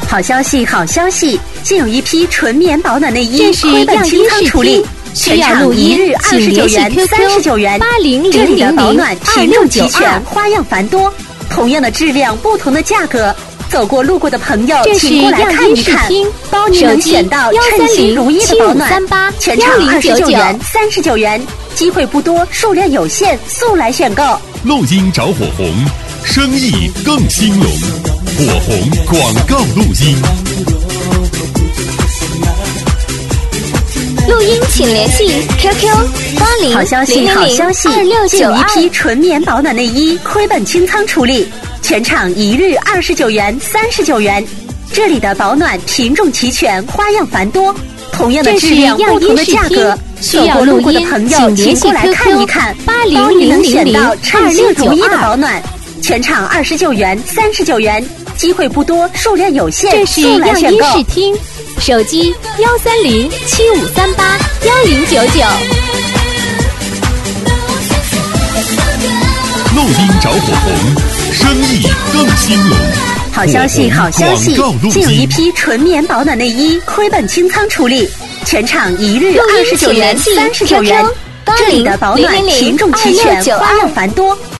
好消息，好消息！现有一批纯棉保暖内衣， 这是样清仓处理，全场一日29元、39元。这里的保暖品种齐全，花样繁多，同样的质量，不同的价格。走过路过的朋友，请过来看一看，包你能选到称心如意的保暖，全场29元、39元，机会不多，数量有限，速来选购。 录音找火红，生意更兴隆。火红广告录音。 录音请联系 QQ 80。 好消息，好消息！现有一批纯棉保暖内衣，亏本清仓处理。全场一日29元、39元，这里的保暖品种齐全，花样繁多，同样的质量，不同的价格。走过路过的朋友，请过来看一看，包你能选到称心如意的保暖，全场29元、39元，机会不多，数量有限， 这是样音视听，手机13075381099。 录音找火红，生意更兴隆。 好消息，好消息！现有一批纯棉保暖内衣，亏本清仓处理，全场一日29元、39元，这里的保暖品种齐全，花样繁多。